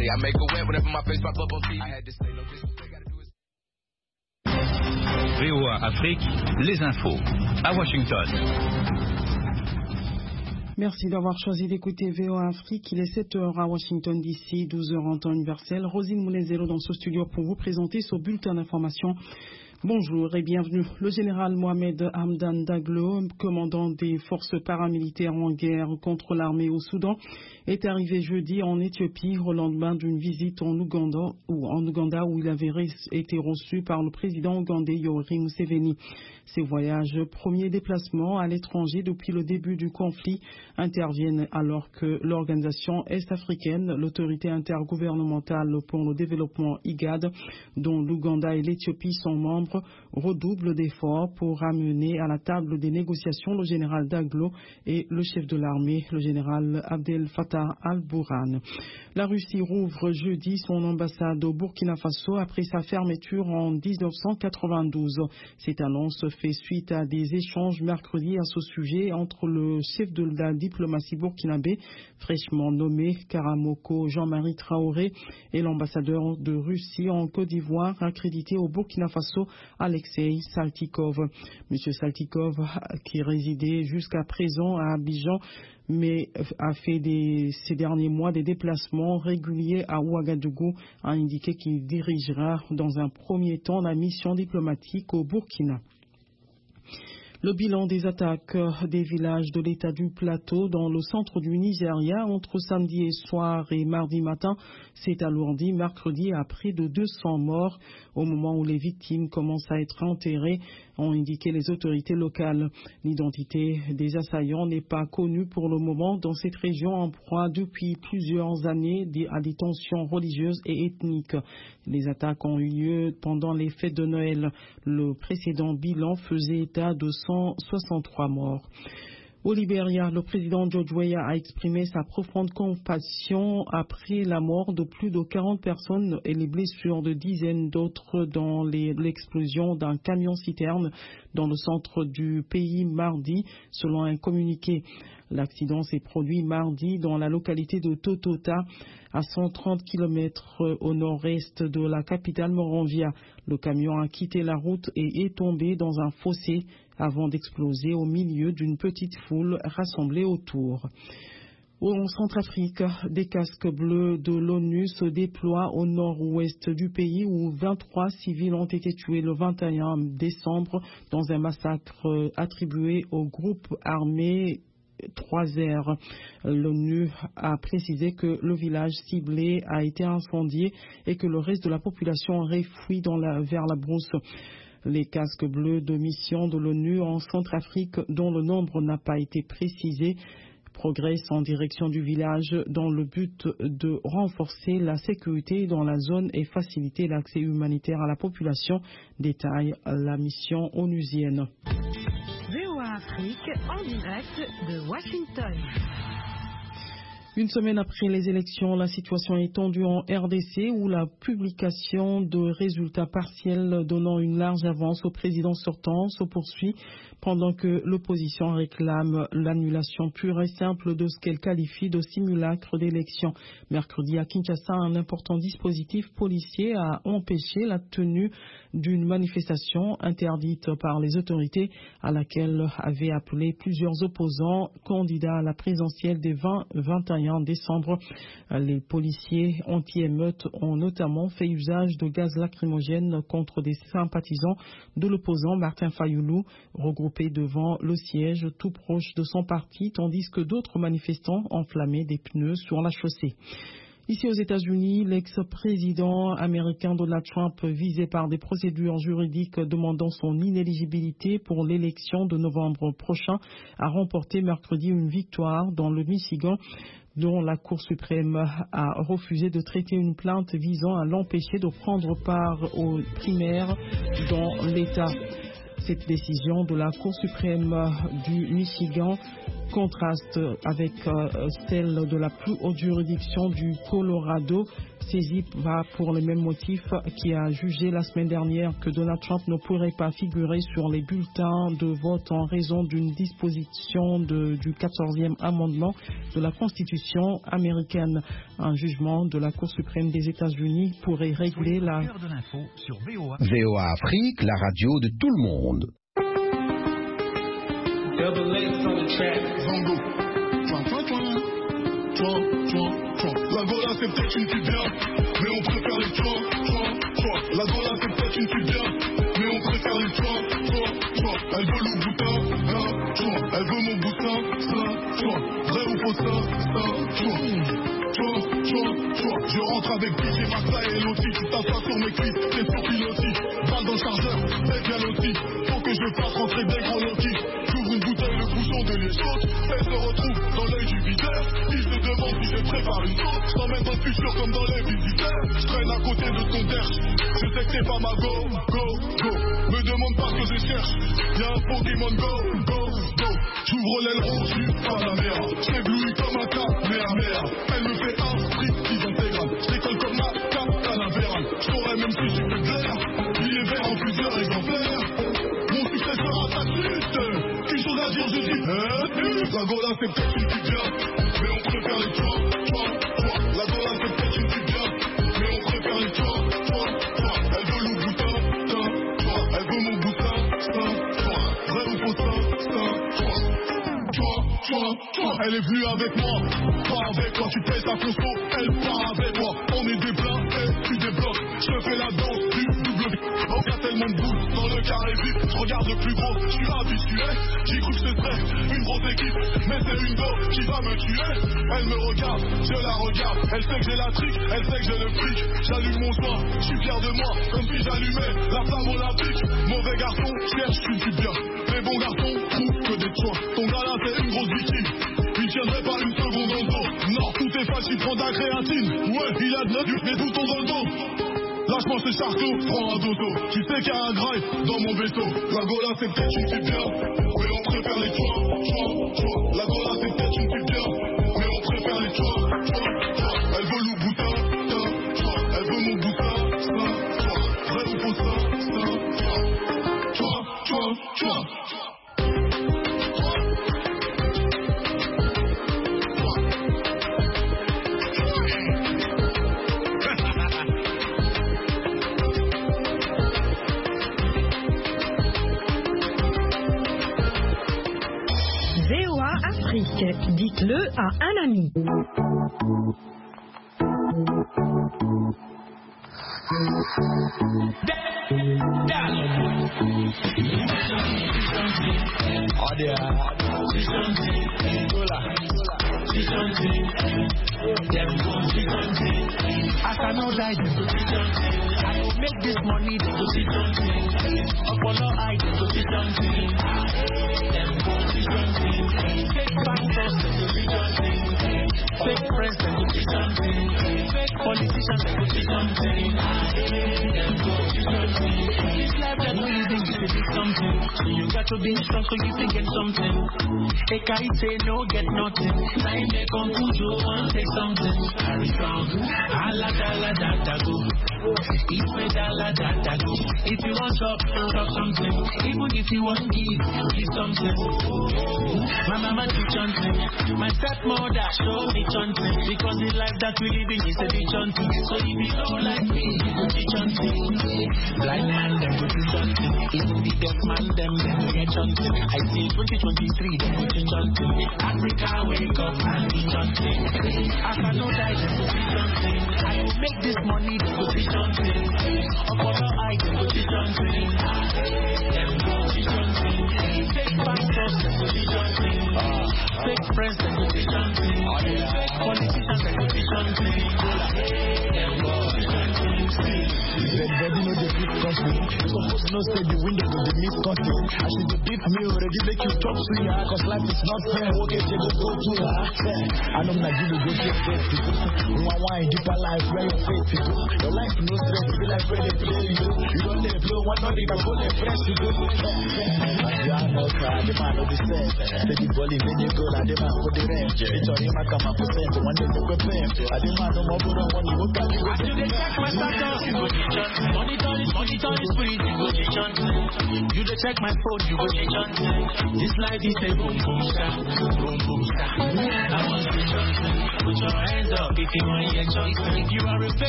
reality. I make a wet whenever my face pop up on TV. I had to say no disrespect, gotta do it. VOA Afrique, les infos à Washington. Merci d'avoir choisi d'écouter VOA Afrique. Il est 7h à Washington DC, 12h en temps universel. Rosine Moulezelo dans ce studio pour vous présenter ce bulletin d'information. Bonjour et bienvenue. Le général Mohamed Hamdan Daglo, commandant des forces paramilitaires en guerre contre l'armée au Soudan, est arrivé jeudi en Éthiopie au lendemain d'une visite en Ouganda où il avait été reçu par le président ougandais Yoweri Museveni. Ces voyages, premier déplacement à l'étranger depuis le début du conflit, interviennent alors que l'organisation est-africaine, l'autorité intergouvernementale pour le développement IGAD, dont l'Ouganda et l'Éthiopie sont membres, redouble d'efforts pour ramener à la table des négociations le général Daglo et le chef de l'armée, le général Abdel Fattah al-Burhan. La Russie rouvre jeudi son ambassade au Burkina Faso après sa fermeture en 1992. Cette annonce fait suite à des échanges mercredi à ce sujet entre le chef de la diplomatie burkinabé, fraîchement nommé Karamoko Jean-Marie Traoré, et l'ambassadeur de Russie en Côte d'Ivoire accrédité au Burkina Faso, Alexei Saltykov. Monsieur Saltykov, qui résidait jusqu'à présent à Abidjan, mais a fait ces derniers mois des déplacements réguliers à Ouagadougou, a indiqué qu'il dirigera dans un premier temps la mission diplomatique au Burkina. Le bilan des attaques des villages de l'État du Plateau dans le centre du Nigeria entre samedi soir et mardi matin s'est alourdi mercredi à près de 200 morts au moment où les victimes commencent à être enterrées, ont indiqué les autorités locales. L'identité des assaillants n'est pas connue pour le moment dans cette région en proie depuis plusieurs années à des tensions religieuses et ethniques. Les attaques ont eu lieu pendant les fêtes de Noël. Le précédent bilan faisait état de 163 morts. Au Libéria, le président George Weah a exprimé sa profonde compassion après la mort de plus de 40 personnes et les blessures de dizaines d'autres dans l'explosion d'un camion-citerne dans le centre du pays mardi, selon un communiqué. L'accident s'est produit mardi dans la localité de Totota, à 130 km au nord-est de la capitale Monrovia. Le camion a quitté la route et est tombé dans un fossé avant d'exploser au milieu d'une petite foule rassemblée autour. En Centrafrique, des casques bleus de l'ONU se déploient au nord-ouest du pays où 23 civils ont été tués le 21 décembre dans un massacre attribué au groupe armé 3R. L'ONU a précisé que le village ciblé a été incendié et que le reste de la population aurait fui vers la brousse. Les casques bleus de mission de l'ONU en Centrafrique, dont le nombre n'a pas été précisé, progressent en direction du village dans le but de renforcer la sécurité dans la zone et faciliter l'accès humanitaire à la population, détaille la mission onusienne. VOA Afrique en direct de Washington. Une semaine après les élections, la situation est tendue en RDC où la publication de résultats partiels donnant une large avance au président sortant se poursuit pendant que l'opposition réclame l'annulation pure et simple de ce qu'elle qualifie de simulacre d'élection. Mercredi à Kinshasa, un important dispositif policier a empêché la tenue d'une manifestation interdite par les autorités à laquelle avaient appelé plusieurs opposants candidats à la présidentielle des 20-21 décembre. Les policiers anti-émeutes ont notamment fait usage de gaz lacrymogène contre des sympathisants de l'opposant Martin Fayoulou, regroupés devant le siège tout proche de son parti, tandis que d'autres manifestants enflammaient des pneus sur la chaussée. Ici aux États-Unis, l'ex-président américain Donald Trump, visé par des procédures juridiques demandant son inéligibilité pour l'élection de novembre prochain, a remporté mercredi une victoire dans le Michigan, dont la Cour suprême a refusé de traiter une plainte visant à l'empêcher de prendre part aux primaires dans l'État. Cette décision de la Cour suprême du Michigan contraste avec celle de la plus haute juridiction du Colorado. saisie va pour le même motif, qui a jugé la semaine dernière que Donald Trump ne pourrait pas figurer sur les bulletins de vote en raison d'une disposition du 14e amendement de la Constitution américaine. Un jugement de la Cour suprême des États-Unis pourrait régler la... VOA Afrique, la radio de tout le monde. La Gola c'est peut-être une pute bien, mais on préfère les toits. La Gola c'est peut-être une pute bien, mais on préfère les toits. Elle veut le boutin, elle veut mon boutin, vrai ou faux je rentre avec DJ Maxa et Loti, tu t'assois sur mes cuisses, t'es sur pilotis. Balle dans le chargeur, c'est bien aussi. Faut que je fasse rentrer des gros Loki. J'ouvre une bouteille, le bouchon de l'échaude. Elle se retrouve dans l'œil du videur. Il se demande si je prépare une sauce. Je t'emmène dans le futur comme dans les visiteurs. Je traîne à côté de ton derche. Je sais que t'es pas ma go. Me demande pas ce que je cherche. Y'a un Pokémon go. J'ouvre l'aile rouge, je suis pas la merde. J'éblouis comme un Kamehameha. Elle me fait un striptease intégral. Je décolle comme ma Canaveral. Je t'aurais même si je suis plus clair. Il est vert en plusieurs exemplaires. Mon succès sera ta chute. Quelque chose à dire, je dis la Gola c'est peut-être une pute bien, mais on préfère les toits. La Gola c'est peut-être une pute bien, mais on préfère les toits. Elle veut le boutin, elle veut mon boutin, vrai ou faux elle est venue avec moi, pas avec toi, tu payes ta conso, elle part avec moi. On est des blancs et tu débloques, je fais la danse du double. On a tellement de boules dans le carré vide, je regarde le plus gros, je suis habitué. J'ai cru que ce serait une grosse équipe, mais c'est une go qui va me tuer. Elle me regarde, je la regarde, elle sait que j'ai la trique, elle sait que j'ai le fric. J'allume mon joint, je suis fier de moi, comme si j'allumais la flamme olympique. Mauvais garçon, cherche, tu me bien. Les bons garçons trouvent que des choix. Ton gars là c'est une grosse victime. Il tiendrait pas une seconde dans le dos. Non, tout est facile, prends ta créatine. Ouais, il a de la des boutons dans le dos. Lâche-moi ce charcot, prends un dodo. Tu sais qu'il y a un drive dans mon vaisseau. La Gola c'est peut-être une pute bien, mais on préfère les toits. La Gola c'est peut-être une pute bien, mais on préfère les toits. Elle veut le boutin, elle veut mon boutin, vrai ou faux toi. VOA Afrique, dites-le à un ami. As I know that I will make this money to do something. Upon all I do something. Them something. Fake bankers to do something. Fake friends to do something. Fake politicians to do something. Them something. This life that we living is to do something. You got to be strong so you can get something. They can't say no, get nothing. Time they come to you and say something. Harry strong. Ala dala da go. If me dala da go. If you want shop something. Even if you want give something. My mama teach something. My stepmother show me something. Because the life that we living is a bit something. So if you don't like me, you go teach something. Blind man them go do something. Even the deaf man them get something. I see 2023 them go teach something. Africa wake up and teach something. As I know that them go teach something. I will make this money to go teach something. Upon all I can go teach something. Them go teach something. Fake bankers them go teach something. Fake friends them go teach something. Fake politicians them go teach something. Them go teach something. Everybody know the big country. You supposed to know say the window with the miss country. I should be beat me already make you talk to ya. Cause life is not fair. Okay, they go to ya. I know that you go to your faith to go. You want wine deeper life where your faith to go. Your life no stress, you be like where they play you. You don't let blow one not they can go there fresh to go. You are not proud, the man of the set. Say the ball in the goal and the man for the range. It's on him I come up for cent. One day they go pay. I demand no more good on one you go back. position. Money turn is free, you go station. You dey check my phone, you go station. This life is a boom boom star, boom boom star. I want station. Put your hands up if you want your choice. If you are a fake